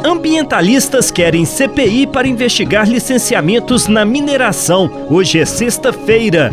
Ambientalistas querem CPI para investigar licenciamentos na mineração. Hoje é sexta-feira,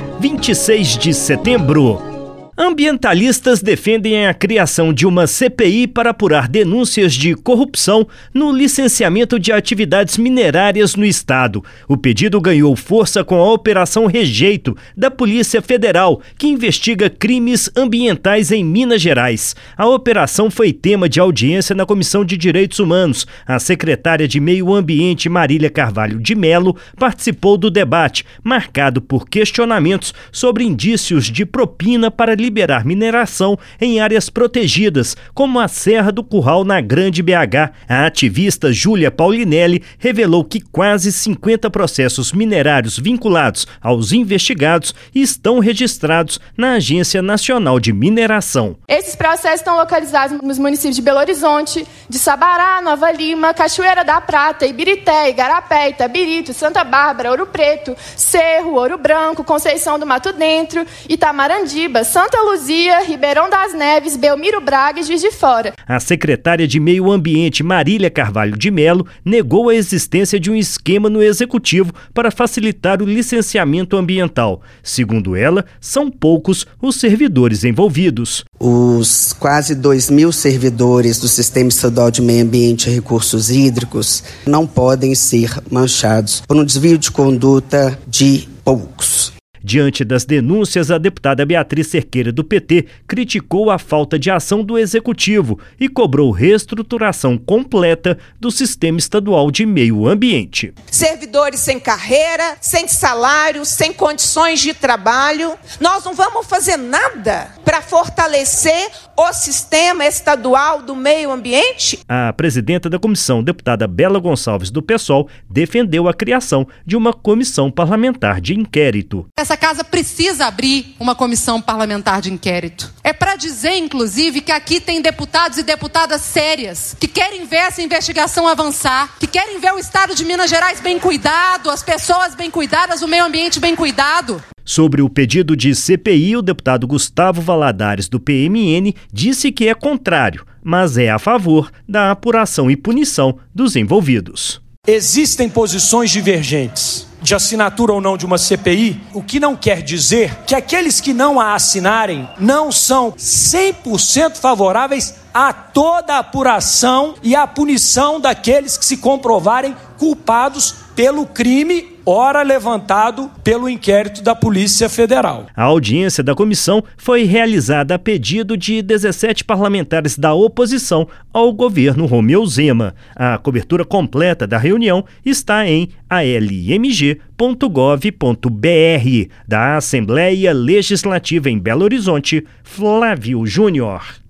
26 de setembro. Ambientalistas defendem a criação de uma CPI para apurar denúncias de corrupção no licenciamento de atividades minerárias no estado. O pedido ganhou força com a Operação Rejeito da Polícia Federal, que investiga crimes ambientais em Minas Gerais. A operação foi tema de audiência na Comissão de Direitos Humanos. A secretária de Meio Ambiente, Marília Carvalho de Mello, participou do debate, marcado por questionamentos sobre indícios de propina para liberar mineração em áreas protegidas, como a Serra do Curral na Grande BH. A ativista Júlia Paulinelli revelou que quase 50 processos minerários vinculados aos investigados estão registrados na Agência Nacional de Mineração. Esses processos estão localizados nos municípios de Belo Horizonte, de Sabará, Nova Lima, Cachoeira da Prata, Ibirité, Igarapé, Itabirito, Santa Bárbara, Ouro Preto, Cerro, Ouro Branco, Conceição do Mato Dentro, Itamarandiba, Santa Luzia, Ribeirão das Neves, Belmiro Braga e Juiz de Fora. A secretária de Meio Ambiente, Marília Carvalho de Mello, negou a existência de um esquema no Executivo para facilitar o licenciamento ambiental. Segundo ela, são poucos os servidores envolvidos. Os quase 2.000 servidores do Sistema Estadual de Meio Ambiente e Recursos Hídricos não podem ser manchados por um desvio de conduta de poucos. Diante das denúncias, a deputada Beatriz Cerqueira, do PT, criticou a falta de ação do Executivo e cobrou reestruturação completa do Sistema Estadual de Meio Ambiente. Servidores sem carreira, sem salário, sem condições de trabalho. Nós não vamos fazer nada para fortalecer o Sistema Estadual do Meio Ambiente? A presidenta da comissão, deputada Bela Gonçalves, do PSOL, defendeu a criação de uma comissão parlamentar de inquérito. Essa casa precisa abrir uma comissão parlamentar de inquérito. É para dizer, inclusive, que aqui tem deputados e deputadas sérias, que querem ver essa investigação avançar, que querem ver o estado de Minas Gerais bem cuidado, as pessoas bem cuidadas, o meio ambiente bem cuidado. Sobre o pedido de CPI, o deputado Gustavo Valadares, do PMN, disse que é contrário, mas é a favor da apuração e punição dos envolvidos. Existem posições divergentes de assinatura ou não de uma CPI, o que não quer dizer que aqueles que não a assinarem não são 100% favoráveis a toda a apuração e a punição daqueles que se comprovarem culpados pelo crime ora levantado pelo inquérito da Polícia Federal. A audiência da comissão foi realizada a pedido de 17 parlamentares da oposição ao governo Romeu Zema. A cobertura completa da reunião está em almg.gov.br. Da Assembleia Legislativa em Belo Horizonte, Flávio Júnior.